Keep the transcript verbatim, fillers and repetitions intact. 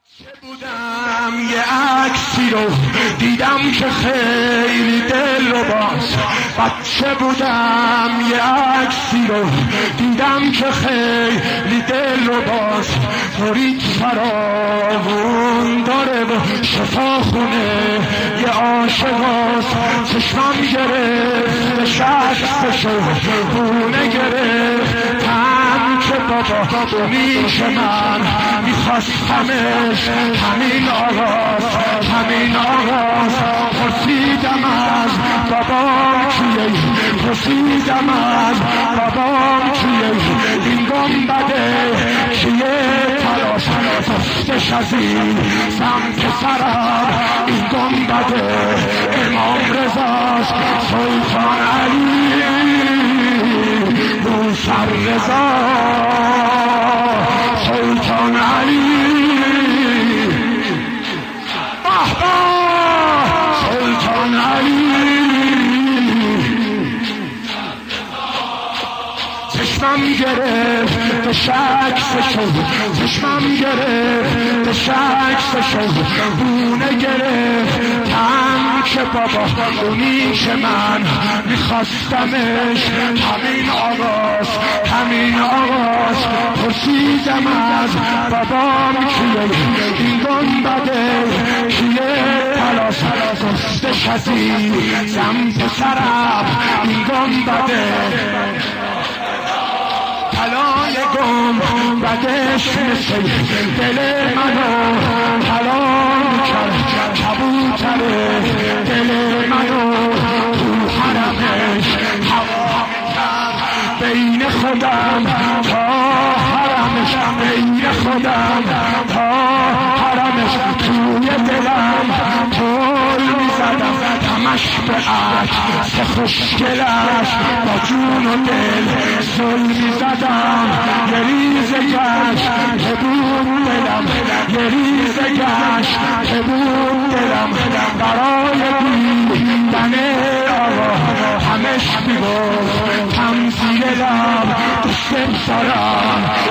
بودم یه عکسی رو دیدم که خیلی دل رو باز، بچه بودم یه عکسی رو دیدم که خیلی دل رو باز، مرید فراوون داره و شفاخونه یه عاشقاست، چشمم گرفت شخصشو خونه گرفت هم که بابا دونیش من میخواستمش همین آغاز همین آغاز پرسیدم از بابام کیه پرسیدم از بابام کیه این گنبده کیه تلاش دستش از این سمت سرم این گنبده امام رضاست سلطان علی موسر رضا سلطان علی سلطان علی چشمم گرفت شخصشو چشمم گرفت شخصشو بونه گرفت هم که بابا اونیش من میخواستمش همین آغاز همین آغاز پرسیدم از بابام کیه این گنبده کیه پلاس گستش از این سمت سرم این گنبده طلای گنبدش مثل دل منو طلا کرد کبوتر دل منو تو حرمش هوا کرد بین خودم تا حرمش بین خودم تا حرمش توی دلم پل میزدم همش به عکس خوشگلش با جون و دل زل میزدم یه ریز گشت که بود دلم یه ریز گشت که بود دلم برای دیدن آقا همش میگفت کم زیر لب دوست دارم